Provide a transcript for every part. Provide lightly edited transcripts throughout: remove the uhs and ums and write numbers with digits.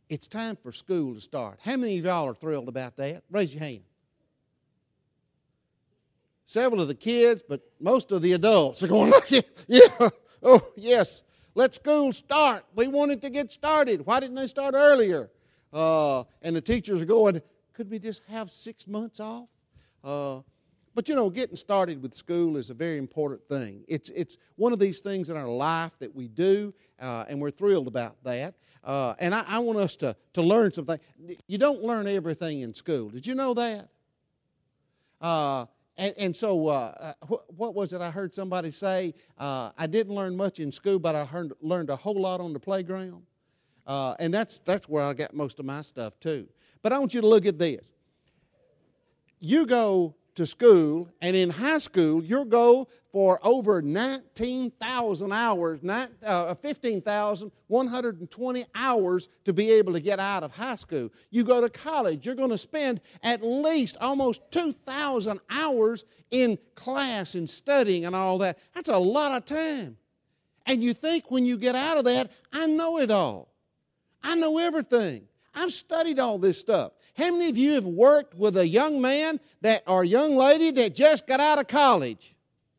It's time for school to start. How many of y'all are thrilled about that? Raise your hand. Several of the kids, but most of the adults are going, yeah, oh, yes, let school start. We wanted to get started. Why didn't they start earlier? And the teachers are going, could we just have 6 months off? But, getting started with school is a very important thing. It's one of these things in our life that we do, and we're thrilled about that. And I want us to learn something. You don't learn everything in school. Did you know that? So what was it I heard somebody say? I didn't learn much in school, but I learned a whole lot on the playground. And that's where I got most of my stuff too. But I want you to look at this. You go to school, and in high school, you'll go for over 19,000 hours, 15,120 hours to be able to get out of high school. You go to college, you're going to spend at least almost 2,000 hours in class and studying and all that. That's a lot of time. And you think when you get out of that, I know it all. I know everything. I've studied all this stuff. How many of you have worked with a young man or young lady that just got out of college?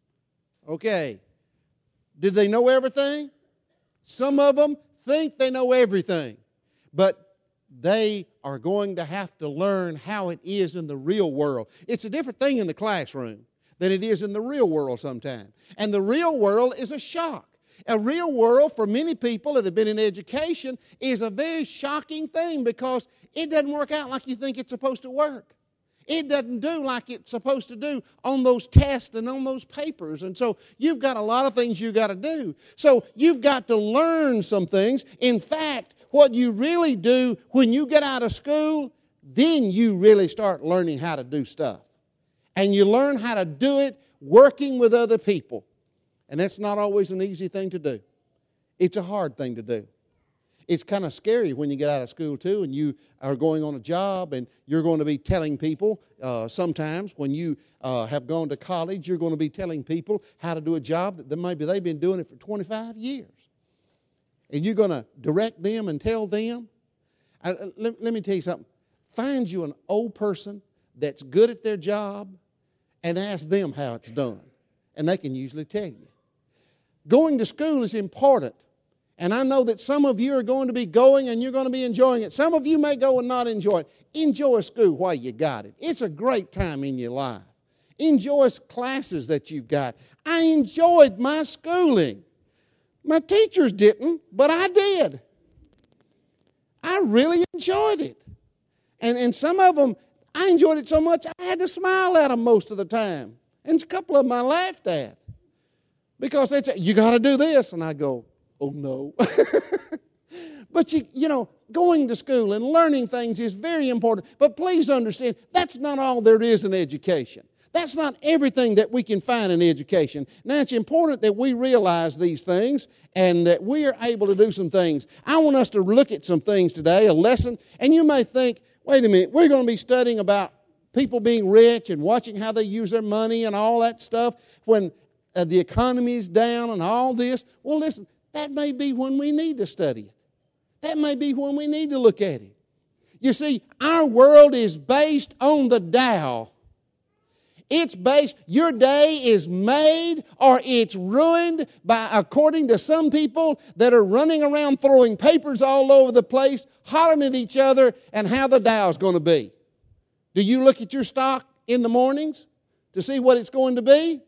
Okay. Did they know everything? Some of them think they know everything. But they are going to have to learn how it is in the real world. It's a different thing in the classroom than it is in the real world sometimes. And the real world is a shock. A real world for many people that have been in education is a very shocking thing because it doesn't work out like you think it's supposed to work. It doesn't do like it's supposed to do on those tests and on those papers. And so you've got a lot of things you've got to do. So you've got to learn some things. In fact, what you really do when you get out of school, then you really start learning how to do stuff. And you learn how to do it working with other people. And that's not always an easy thing to do. It's a hard thing to do. It's kind of scary when you get out of school, too, and you are going on a job, and you're going to be telling people sometimes when you have gone to college, you're going to be telling people how to do a job that maybe they've been doing it for 25 years. And you're going to direct them and tell them. Let me tell you something. Find you an old person that's good at their job and ask them how it's done. And they can usually tell you. Going to school is important. And I know that some of you are going to be going and you're going to be enjoying it. Some of you may go and not enjoy it. Enjoy school while you got it. It's a great time in your life. Enjoy classes that you've got. I enjoyed my schooling. My teachers didn't, but I did. I really enjoyed it. And some of them, I enjoyed it so much I had to smile at them most of the time. And a couple of them I laughed at. Because they'd say, you got to do this. And I go, oh, no. But, going to school and learning things is very important. But please understand, that's not all there is in education. That's not everything that we can find in education. Now, it's important that we realize these things and that we are able to do some things. I want us to look at some things today, a lesson. And you may think, wait a minute, we're going to be studying about people being rich and watching how they use their money and all that stuff when the economy is down and all this. Well, listen, that may be when we need to study it. That may be when we need to look at it. You see, our world is based on the Dow. Your day is made or it's ruined according to some people that are running around throwing papers all over the place, hollering at each other and how the Dow is going to be. Do you look at your stock in the mornings to see what it's going to be?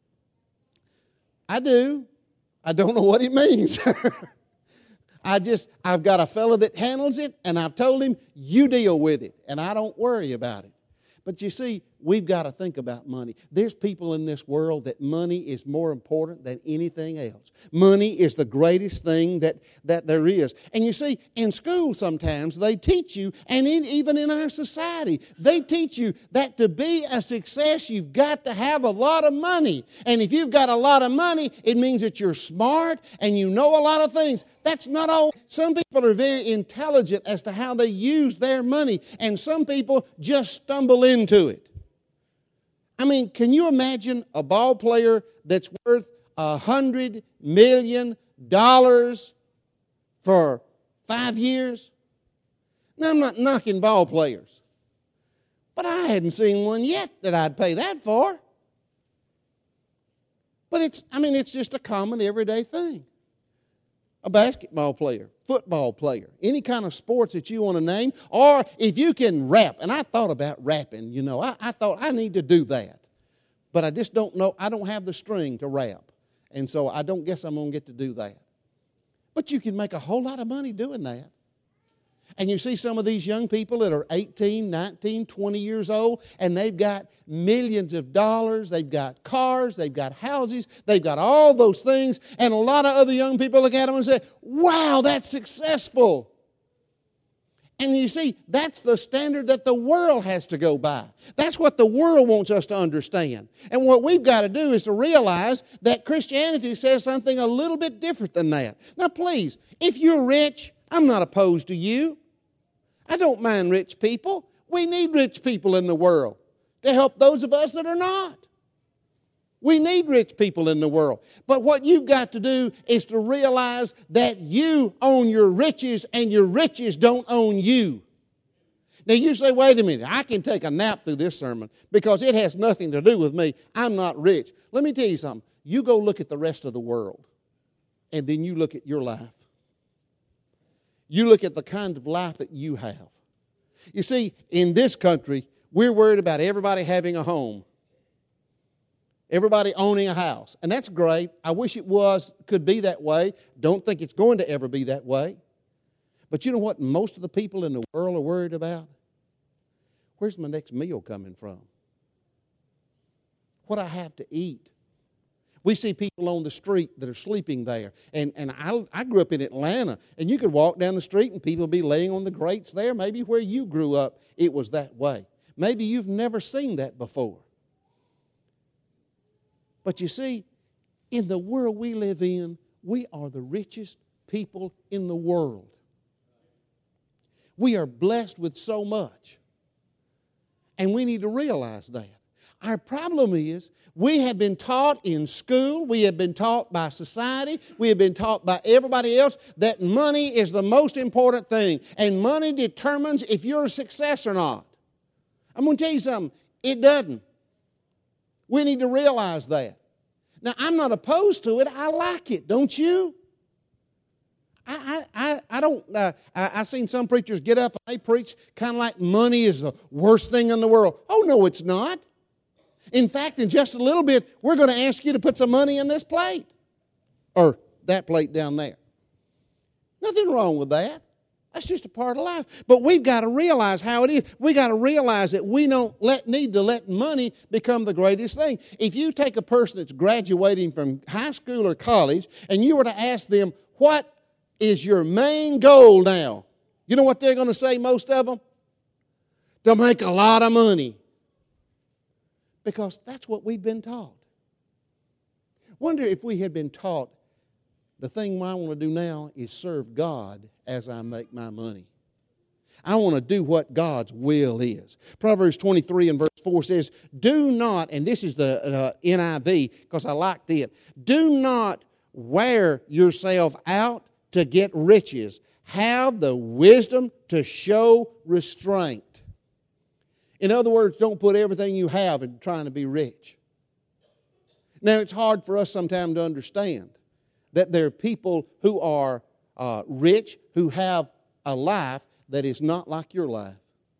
I do. I don't know what it means. I've got a fellow that handles it, and I've told him, you deal with it, and I don't worry about it. But you see, we've got to think about money. There's people in this world that money is more important than anything else. Money is the greatest thing that there is. And you see, in school sometimes they teach you, and even in our society, they teach you that to be a success, you've got to have a lot of money. And if you've got a lot of money, it means that you're smart and you know a lot of things. That's not all. Some people are very intelligent as to how they use their money, and some people just stumble into it. I mean, can you imagine a ball player that's worth $100 million for 5 years? Now, I'm not knocking ball players, but I hadn't seen one yet that I'd pay that for. But it's just a common everyday thing. A basketball player, football player, any kind of sports that you want to name, or if you can rap. And I thought about rapping, I thought I need to do that. But I just don't know, I don't have the string to rap. And so I don't guess I'm going to get to do that. But you can make a whole lot of money doing that. And you see some of these young people that are 18, 19, 20 years old, and they've got millions of dollars, they've got cars, they've got houses, they've got all those things, and a lot of other young people look at them and say, wow, that's successful. And you see, that's the standard that the world has to go by. That's what the world wants us to understand. And what we've got to do is to realize that Christianity says something a little bit different than that. Now please, if you're rich, I'm not opposed to you. I don't mind rich people. We need rich people in the world to help those of us that are not. We need rich people in the world. But what you've got to do is to realize that you own your riches and your riches don't own you. Now you say, wait a minute, I can take a nap through this sermon because it has nothing to do with me. I'm not rich. Let me tell you something. You go look at the rest of the world and then you look at your life. You look at the kind of life that you have. You see, in this country, we're worried about everybody having a home. Everybody owning a house. And that's great. I wish it could be that way. Don't think it's going to ever be that way. But you know what most of the people in the world are worried about? Where's my next meal coming from? What I have to eat. We see people on the street that are sleeping there. And I grew up in Atlanta, and you could walk down the street and people would be laying on the grates there. Maybe where you grew up, it was that way. Maybe you've never seen that before. But you see, in the world we live in, we are the richest people in the world. We are blessed with so much. And we need to realize that. Our problem is we have been taught in school, we have been taught by society, we have been taught by everybody else that money is the most important thing. And money determines if you're a success or not. I'm going to tell you something. It doesn't. We need to realize that. Now, I'm not opposed to it. I like it. Don't you? I've seen some preachers get up and they preach kind of like money is the worst thing in the world. Oh, no, it's not. In fact, in just a little bit, we're going to ask you to put some money in this plate. Or that plate down there. Nothing wrong with that. That's just a part of life. But we've got to realize how it is. We've got to realize that we don't need to let money become the greatest thing. If you take a person that's graduating from high school or college and you were to ask them, what is your main goal now? You know what they're going to say, most of them? To make a lot of money. Because that's what we've been taught. Wonder if we had been taught the thing I want to do now is serve God as I make my money. I want to do what God's will is. Proverbs 23 and verse 4 says, do not, and this is the NIV because I liked it, do not wear yourself out to get riches. Have the wisdom to show restraint. In other words, don't put everything you have in trying to be rich. Now, it's hard for us sometimes to understand that there are people who are rich, who have a life that is not like your life.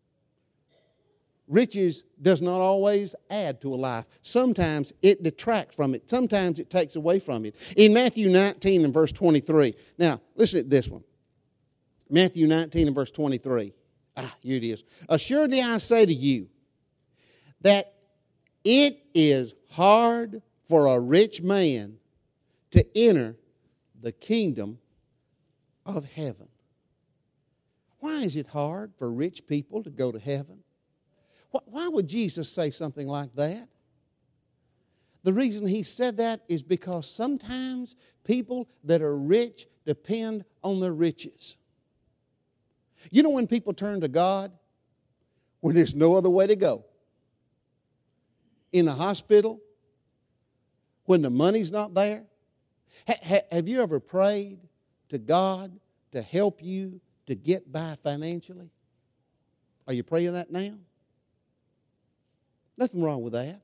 Riches does not always add to a life. Sometimes it detracts from it. Sometimes it takes away from it. In Matthew 19 and verse 23. Now, listen to this one. Matthew 19 and verse 23. Here it is. Assuredly I say to you that it is hard for a rich man to enter the kingdom of heaven. Why is it hard for rich people to go to heaven? Why would Jesus say something like that? The reason he said that is because sometimes people that are rich depend on their riches. You know when people turn to God? When there's no other way to go. In the hospital? When the money's not there? Have you ever prayed to God to help you to get by financially? Are you praying that now? Nothing wrong with that.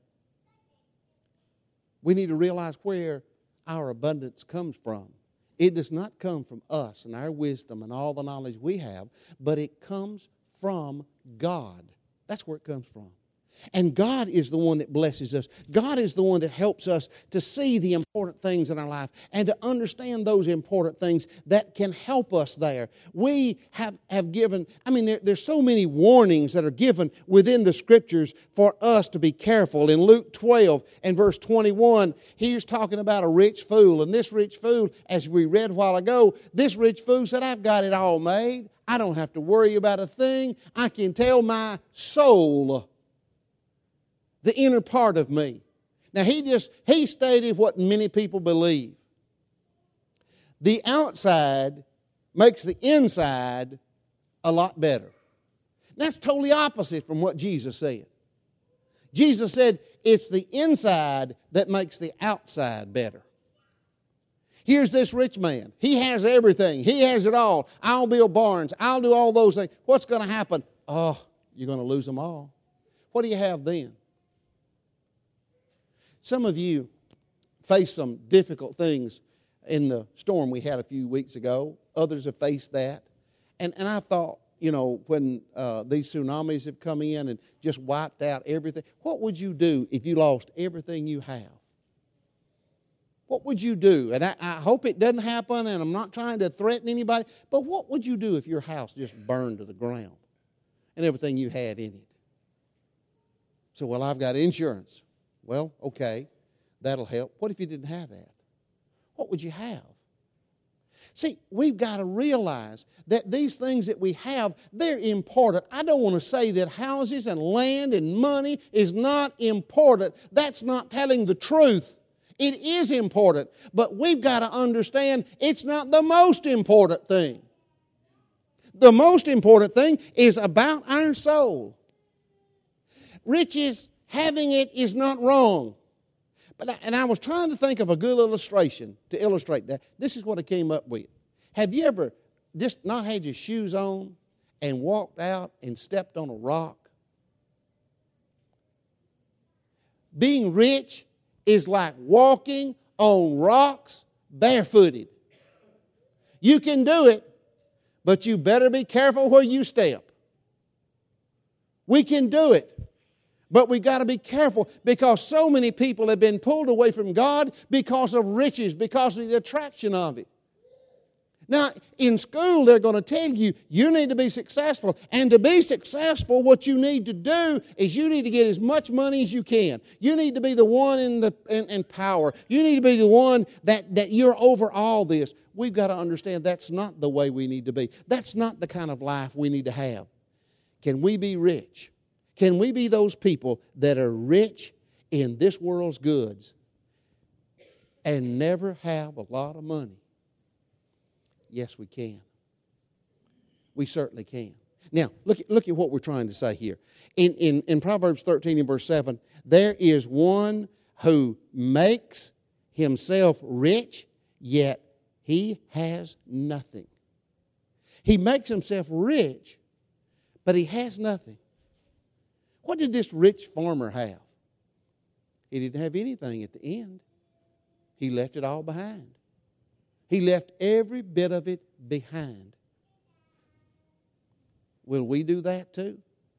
We need to realize where our abundance comes from. It does not come from us and our wisdom and all the knowledge we have, but it comes from God. That's where it comes from. And God is the one that blesses us. God is the one that helps us to see the important things in our life and to understand those important things that can help us there. We have given, there's so many warnings that are given within the Scriptures for us to be careful. In Luke 12 and verse 21, he's talking about a rich fool. And this rich fool, as we read a while ago, this rich fool said, I've got it all made. I don't have to worry about a thing. I can tell my soul, the inner part of me. Now, he stated what many people believe. The outside makes the inside a lot better. That's totally opposite from what Jesus said. Jesus said it's the inside that makes the outside better. Here's this rich man. He has everything. He has it all. I'll build barns. I'll do all those things. What's going to happen? Oh, you're going to lose them all. What do you have then? Some of you faced some difficult things in the storm we had a few weeks ago. Others have faced that. And I thought, when these tsunamis have come in and just wiped out everything, what would you do if you lost everything you have? What would you do? And I hope it doesn't happen, and I'm not trying to threaten anybody, but what would you do if your house just burned to the ground and everything you had in it? So, well, I've got insurance. Well, okay, that'll help. What if you didn't have that? What would you have? See, we've got to realize that these things that we have, they're important. I don't want to say that houses and land and money is not important. That's not telling the truth. It is important, but we've got to understand it's not the most important thing. The most important thing is about our soul. Riches, having it is not wrong. And I was trying to think of a good illustration to illustrate that. This is what I came up with. Have you ever just not had your shoes on and walked out and stepped on a rock? Being rich is like walking on rocks barefooted. You can do it, but you better be careful where you step. We can do it, but we've got to be careful because so many people have been pulled away from God because of riches, because of the attraction of it. Now, in school, they're going to tell you, you need to be successful. And to be successful, what you need to do is you need to get as much money as you can. You need to be the one in power. You need to be the one that you're over all this. We've got to understand that's not the way we need to be. That's not the kind of life we need to have. Can we be rich? Can we be those people that are rich in this world's goods and never have a lot of money? Yes, we can. We certainly can. Now, look at what we're trying to say here. In Proverbs 13 and verse 7, there is one who makes himself rich, yet he has nothing. He makes himself rich, but he has nothing. What did this rich farmer have? He didn't have anything at the end. He left it all behind. He left every bit of it behind. Will we do that too?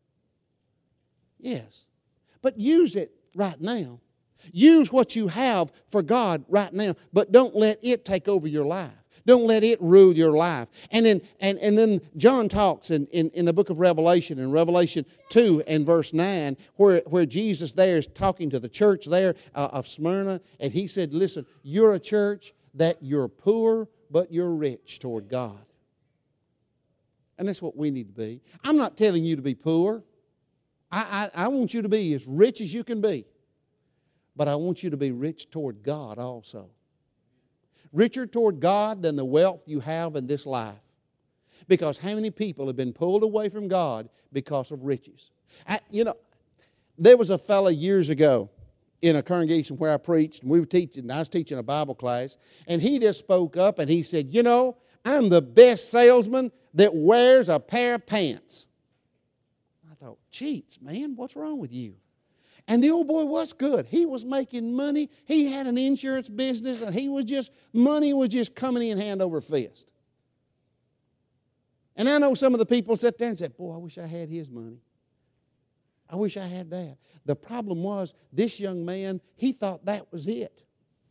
Yes. But use it right now. Use what you have for God right now, but don't let it take over your life. Don't let it rule your life. And then John talks in the book of Revelation, in Revelation 2 and verse 9, where Jesus there is talking to the church there of Smyrna, and he said, listen, you're a church that you're poor, but you're rich toward God. And that's what we need to be. I'm not telling you to be poor. I want you to be as rich as you can be. But I want you to be rich toward God also. Richer toward God than the wealth you have in this life. Because how many people have been pulled away from God because of riches? There was a fellow years ago in a congregation where I preached, and I was teaching a Bible class, and he just spoke up and he said, I'm the best salesman that wears a pair of pants. thought, cheats, man, what's wrong with you? And the old boy was good. He was making money. He had an insurance business, and money was just coming in hand over fist. And I know some of the people sat there and said, boy, I wish I had his money. I wish I had that. The problem was, this young man, he thought that was it.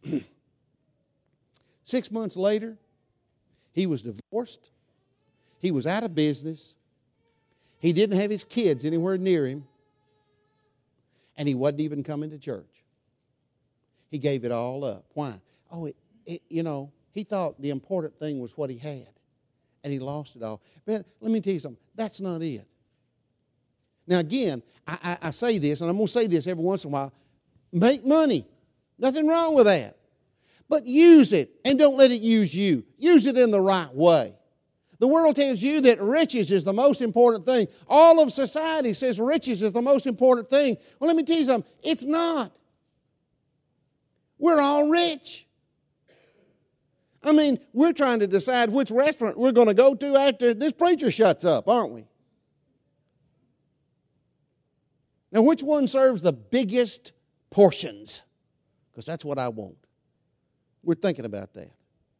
6 months later, he was divorced. He was out of business. He didn't have his kids anywhere near him. And he wasn't even coming to church. He gave it all up. Why? Oh, he thought the important thing was what he had. And he lost it all. But let me tell you something. That's not it. Now again, I say this, and I'm going to say this every once in a while. Make money. Nothing wrong with that. But use it, and don't let it use you. Use it in the right way. The world tells you that riches is the most important thing. All of society says riches is the most important thing. Well, let me tell you something. It's not. We're all rich. I mean, we're trying to decide which restaurant we're going to go to after this preacher shuts up, aren't we? Now, which one serves the biggest portions? Because that's what I want. We're thinking about that.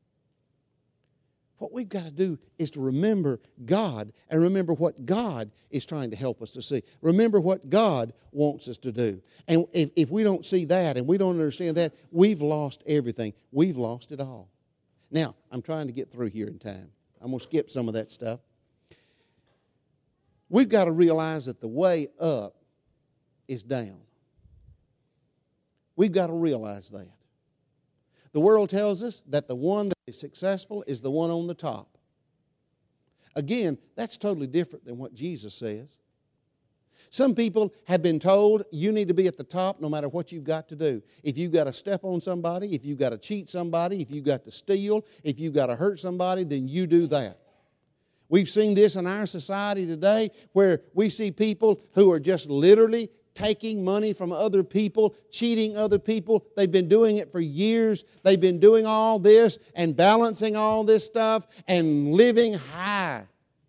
What we've got to do is to remember God and remember what God is trying to help us to see. Remember what God wants us to do. And if we don't see that and we don't understand that, we've lost everything. We've lost it all. Now, I'm trying to get through here in time. I'm going to skip some of that stuff. We've got to realize that the way up is down. We've got to realize that. The world tells us that the one that is successful is the one on the top. Again, that's totally different than what Jesus says. Some people have been told you need to be at the top no matter what you've got to do. If you've got to step on somebody, if you've got to cheat somebody, if you've got to steal, if you've got to hurt somebody, then you do that. We've seen this in our society today where we see people who are just literally taking money from other people, cheating other people. They've been doing it for years. They've been doing all this and balancing all this stuff and living high.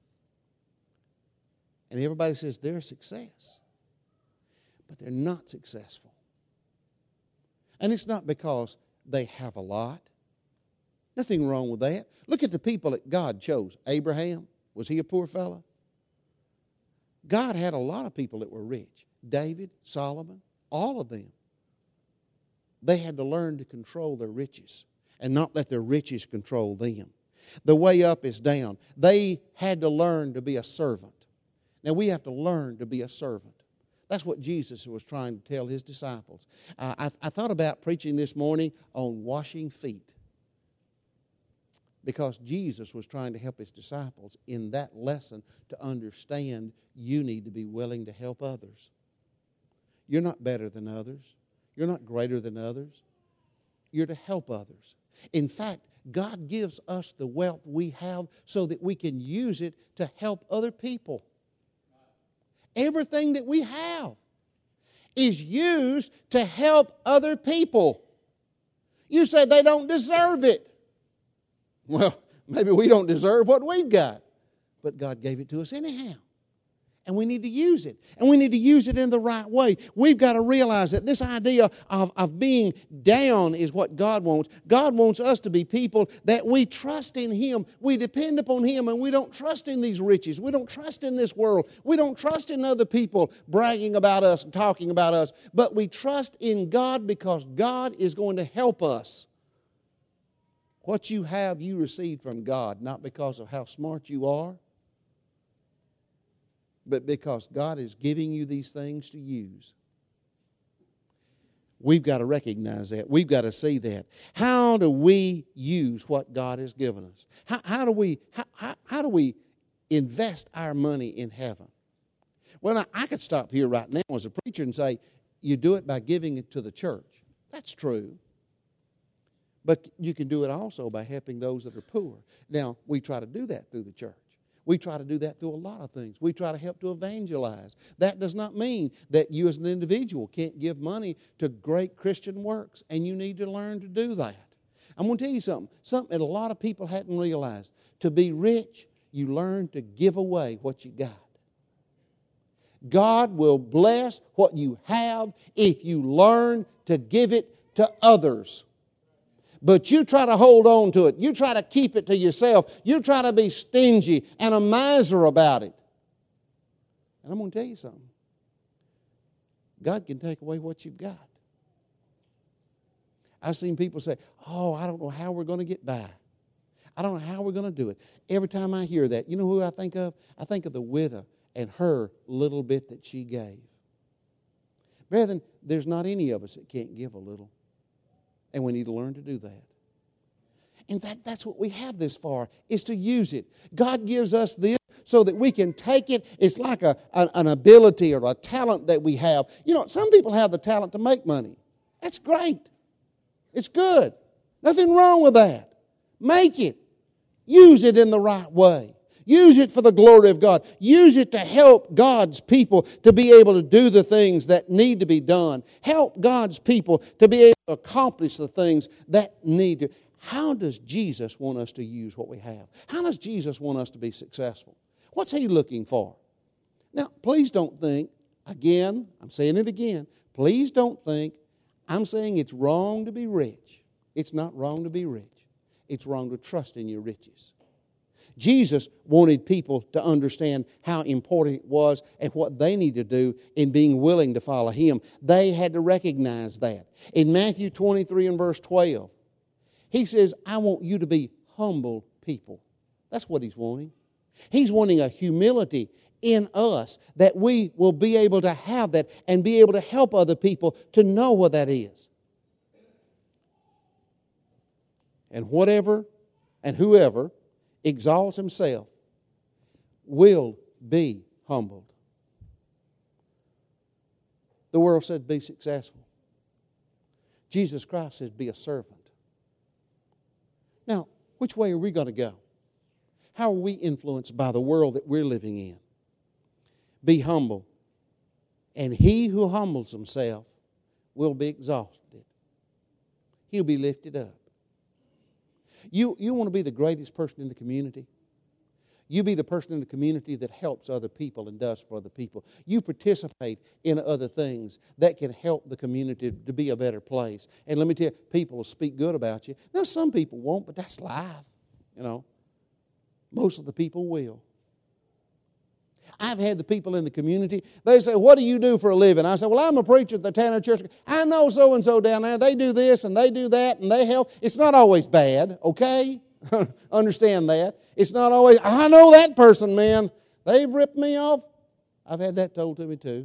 And everybody says they're a success. But they're not successful. And it's not because they have a lot. Nothing wrong with that. Look at the people that God chose. Abraham, was he a poor fellow? God had a lot of people that were rich. David, Solomon, all of them. They had to learn to control their riches and not let their riches control them. The way up is down. They had to learn to be a servant. Now we have to learn to be a servant. That's what Jesus was trying to tell his disciples. I thought about preaching this morning on washing feet, because Jesus was trying to help his disciples in that lesson to understand you need to be willing to help others. You're not better than others. You're not greater than others. You're to help others. In fact, God gives us the wealth we have so that we can use it to help other people. Everything that we have is used to help other people. You say they don't deserve it. Well, maybe we don't deserve what we've got, but God gave it to us anyhow. And we need to use it. And we need to use it in the right way. We've got to realize that this idea of being down is what God wants. God wants us to be people that we trust in Him. We depend upon Him, and we don't trust in these riches. We don't trust in this world. We don't trust in other people bragging about us and talking about us. But we trust in God because God is going to help us. What you have, you received from God, not because of how smart you are, but because God is giving you these things to use. We've got to recognize that. We've got to see that. How do we use what God has given us? How do we invest our money in heaven? Well, I could stop here right now as a preacher and say, you do it by giving it to the church. That's true. But you can do it also by helping those that are poor. Now, we try to do that through the church. We try to do that through a lot of things. We try to help to evangelize. That does not mean that you as an individual can't give money to great Christian works, and you need to learn to do that. I'm going to tell you something that a lot of people hadn't realized. To be rich, you learn to give away what you got. God will bless what you have if you learn to give it to others. But you try to hold on to it. You try to keep it to yourself. You try to be stingy and a miser about it. And I'm going to tell you something. God can take away what you've got. I've seen people say, oh, I don't know how we're going to get by. I don't know how we're going to do it. Every time I hear that, you know who I think of? I think of the widow and her little bit that she gave. Brethren, there's not any of us that can't give a little. And we need to learn to do that. In fact, that's what we have this for, is to use it. God gives us this so that we can take it. It's like an ability or a talent that we have. You know, some people have the talent to make money. That's great. It's good. Nothing wrong with that. Make it. Use it in the right way. Use it for the glory of God. Use it to help God's people to be able to do the things that need to be done. Help God's people to be able to accomplish the things that need to. How does Jesus want us to use what we have? How does Jesus want us to be successful? What's He looking for? Now, please don't think, again, I'm saying it again, please don't think I'm saying it's wrong to be rich. It's not wrong to be rich. It's wrong to trust in your riches. Jesus wanted people to understand how important it was and what they need to do in being willing to follow Him. They had to recognize that. In Matthew 23 and verse 12, He says, I want you to be humble people. That's what He's wanting. He's wanting a humility in us that we will be able to have that and be able to help other people to know what that is. And whatever and whoever exalts himself will be humbled. The world said be successful. Jesus Christ says be a servant. Now, which way are we going to go? How are we influenced by the world that we're living in? Be humble. And he who humbles himself will be exalted. He'll be lifted up. You want to be the greatest person in the community? You be the person in the community that helps other people and does for other people. You participate in other things that can help the community to be a better place. And let me tell you, people will speak good about you. Now, some people won't, but that's life. You know, most of the people will. I've had the people in the community, they say, what do you do for a living? I say, well, I'm a preacher at the Tanner Church. I know so-and-so down there. They do this and they do that and they help. It's not always bad, okay? Understand that. It's not always, I know that person, man. They've ripped me off. I've had that told to me too.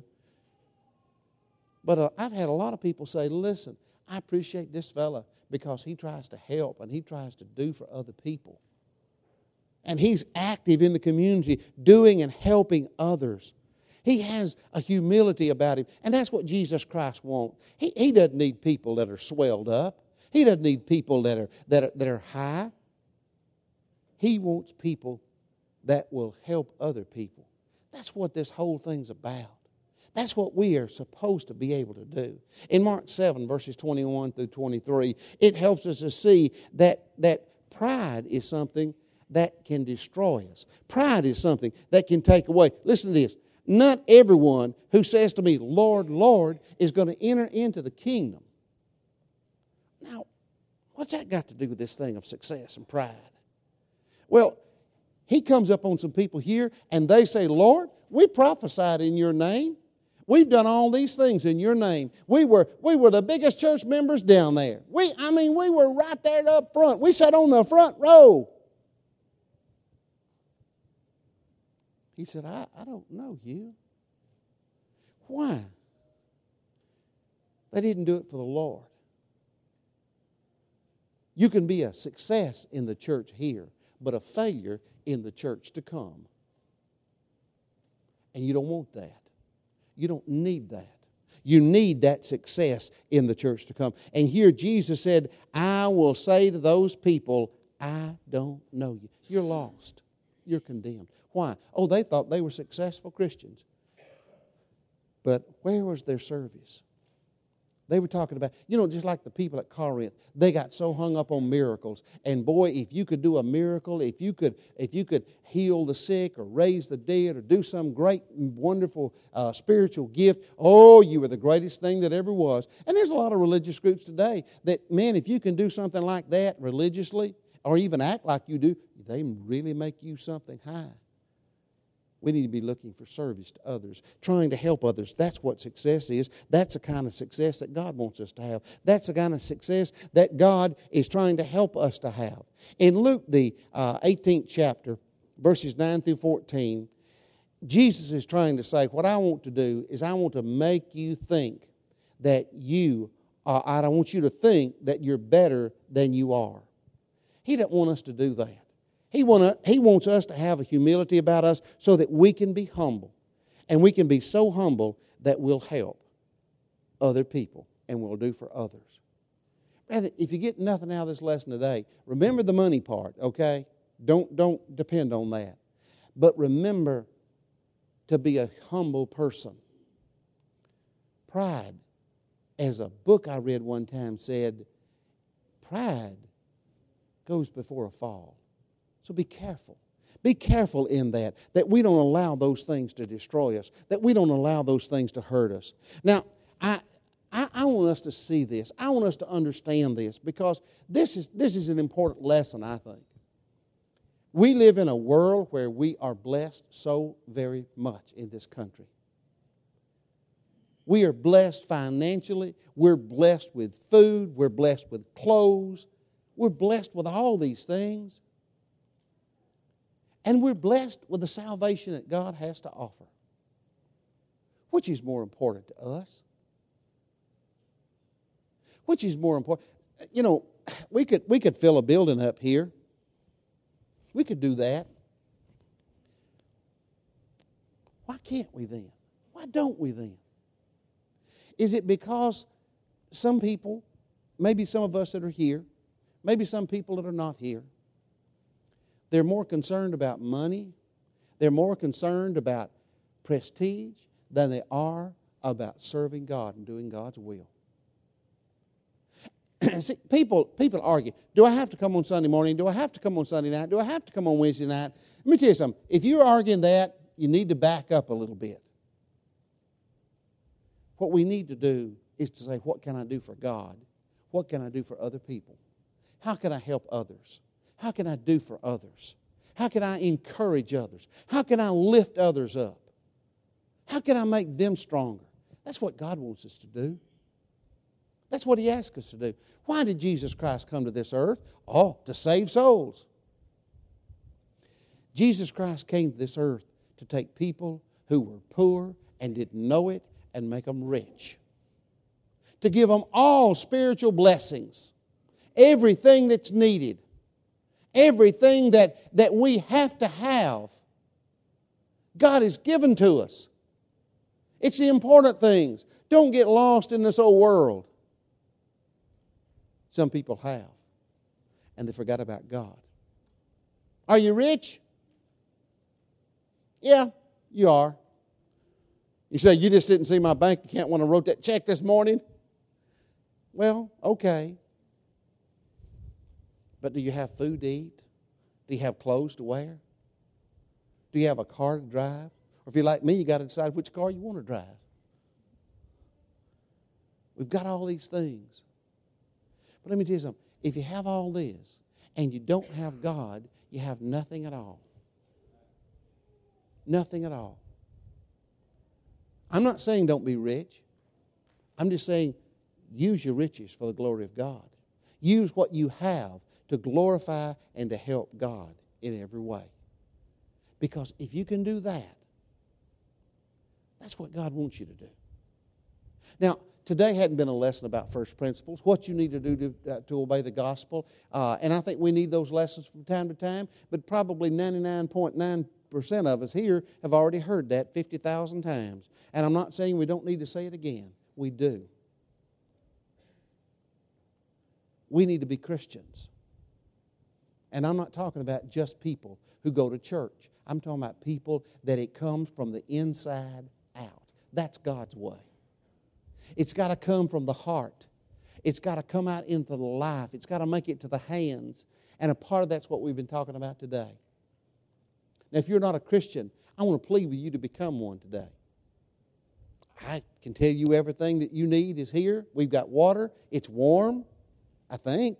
But I've had a lot of people say, listen, I appreciate this fella because he tries to help and he tries to do for other people. And he's active in the community, doing and helping others. He has a humility about him. And that's what Jesus Christ wants. He doesn't need people that are swelled up. He doesn't need people that are high. He wants people that will help other people. That's what this whole thing's about. That's what we are supposed to be able to do. In Mark 7, verses 21 through 23, it helps us to see that pride is something that can destroy us. Pride is something that can take away. Listen to this. Not everyone who says to me, Lord, Lord, is going to enter into the kingdom. Now, what's that got to do with this thing of success and pride? Well, he comes up on some people here and they say, Lord, we prophesied in your name. We've done all these things in your name. We were the biggest church members down there. We were right there up front. We sat on the front row. He said, I don't know you. Why? They didn't do it for the Lord. You can be a success in the church here, but a failure in the church to come. And you don't want that. You don't need that. You need that success in the church to come. And here Jesus said, I will say to those people, I don't know you. You're lost. You're condemned. Why? Oh, they thought they were successful Christians. But where was their service? They were talking about, just like the people at Corinth, they got so hung up on miracles. And boy, if you could do a miracle, if you could heal the sick or raise the dead or do some great, wonderful spiritual gift, oh, you were the greatest thing that ever was. And there's a lot of religious groups today that, man, if you can do something like that religiously or even act like you do, they really make you something high. We need to be looking for service to others, trying to help others. That's what success is. That's the kind of success that God wants us to have. That's the kind of success that God is trying to help us to have. In Luke, the 18th chapter, verses 9 through 14, Jesus is trying to say, what I want to do is I want to make you think that I don't want you to think that you're better than you are. He doesn't want us to do that. He wants us to have a humility about us so that we can be humble. And we can be so humble that we'll help other people and we'll do for others. Rather, if you get nothing out of this lesson today, remember the money part, okay? Don't depend on that. But remember to be a humble person. Pride, as a book I read one time said, pride goes before a fall. So be careful. Be careful in that we don't allow those things to destroy us, that we don't allow those things to hurt us. Now, I want us to see this. I want us to understand this because this is an important lesson, I think. We live in a world where we are blessed so very much in this country. We are blessed financially. We're blessed with food. We're blessed with clothes. We're blessed with all these things. And we're blessed with the salvation that God has to offer. Which is more important to us? Which is more important? We could fill a building up here. We could do that. Why can't we then? Why don't we then? Is it because some people, maybe some of us that are here, maybe some people that are not here, they're more concerned about money, they're more concerned about prestige than they are about serving God and doing God's will. See, people argue, do I have to come on Sunday morning? Do I have to come on Sunday night? Do I have to come on Wednesday night? Let me tell you something. If you're arguing that, you need to back up a little bit. What we need to do is to say, what can I do for God? What can I do for other people? How can I help others? How can I do for others? How can I encourage others? How can I lift others up? How can I make them stronger? That's what God wants us to do. That's what He asks us to do. Why did Jesus Christ come to this earth? Oh, to save souls. Jesus Christ came to this earth to take people who were poor and didn't know it and make them rich. To give them all spiritual blessings. Everything that's needed. Everything that we have to have, God has given to us. It's the important things. Don't get lost in this old world. Some people have, and they forgot about God. Are you rich? Yeah, you are. You say, you just didn't see my bank account when I wrote that check this morning? Well, okay. But do you have food to eat? Do you have clothes to wear? Do you have a car to drive? Or if you're like me, you got to decide which car you want to drive. We've got all these things. But let me tell you something. If you have all this and you don't have God, you have nothing at all. Nothing at all. I'm not saying don't be rich. I'm just saying use your riches for the glory of God. Use what you have to glorify and to help God in every way. Because if you can do that, that's what God wants you to do. Now, today hadn't been a lesson about first principles, what you need to do to obey the gospel. And I think we need those lessons from time to time, but probably 99.9% of us here have already heard that 50,000 times. And I'm not saying we don't need to say it again. We do. We need to be Christians. And I'm not talking about just people who go to church. I'm talking about people that it comes from the inside out. That's God's way. It's got to come from the heart. It's got to come out into the life. It's got to make it to the hands. And a part of that's what we've been talking about today. Now, if you're not a Christian, I want to plead with you to become one today. I can tell you everything that you need is here. We've got water. It's warm, I think.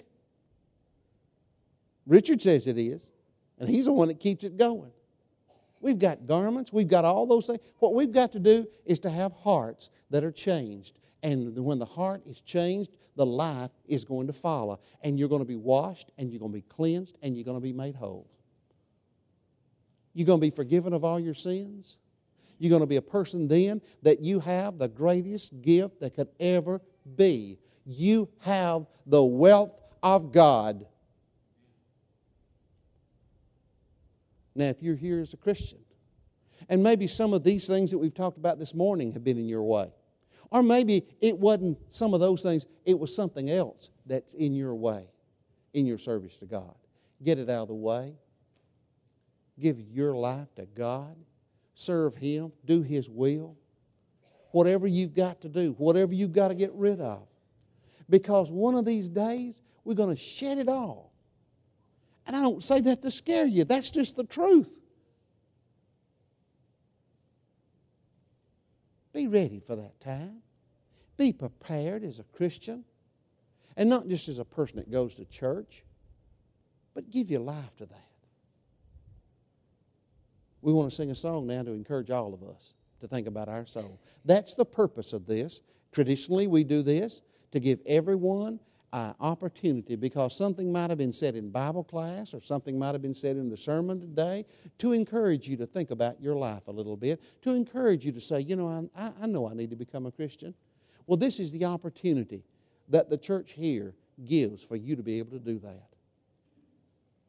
Richard says it is. And he's the one that keeps it going. We've got garments. We've got all those things. What we've got to do is to have hearts that are changed. And when the heart is changed, the life is going to follow. And you're going to be washed, and you're going to be cleansed, and you're going to be made whole. You're going to be forgiven of all your sins. You're going to be a person then that you have the greatest gift that could ever be. You have the wealth of God. Now, if you're here as a Christian, and maybe some of these things that we've talked about this morning have been in your way, or maybe it wasn't some of those things, it was something else that's in your way, in your service to God. Get it out of the way. Give your life to God. Serve Him. Do His will. Whatever you've got to do, whatever you've got to get rid of. Because one of these days, we're going to shed it all. And I don't say that to scare you. That's just the truth. Be ready for that time. Be prepared as a Christian. And not just as a person that goes to church, but give your life to that. We want to sing a song now to encourage all of us to think about our soul. That's the purpose of this. Traditionally, we do this to give everyone an opportunity, because something might have been said in Bible class or something might have been said in the sermon today, to encourage you to think about your life a little bit, to encourage you to say, you know, I know I need to become a Christian. Well, this is the opportunity that the church here gives for you to be able to do that.